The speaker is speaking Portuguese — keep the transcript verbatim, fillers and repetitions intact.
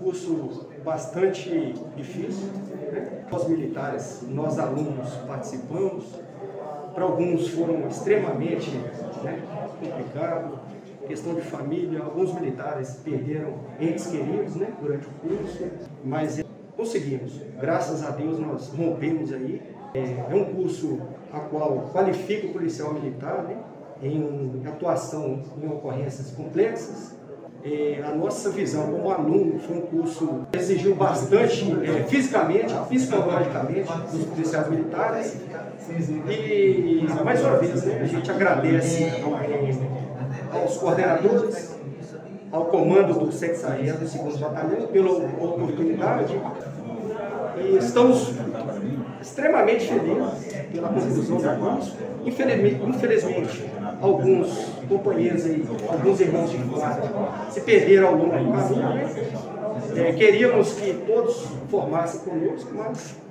curso bastante difícil, né? Nós militares, nós alunos participamos, para alguns foram extremamente, né, complicado, questão de família, alguns militares perderam entes queridos, né, durante o curso, mas conseguimos, graças a Deus nós rompemos aí. É um curso a qual qualifica o policial militar, né, em atuação em ocorrências complexas. É, a nossa visão como aluno foi um curso que exigiu bastante é, fisicamente, psicologicamente dos policiais militares. E, mais uma vez, né, a gente agradece é, aos coordenadores, ao comando do sexagésimo do segundo Batalhão pela oportunidade. E estamos extremamente felizes pela conclusão do curso. Infelizmente, infelizmente, alguns companheiros aí, alguns irmãos de guarda se perderam ao longo do caminho. É, queríamos que todos formassem conosco, mas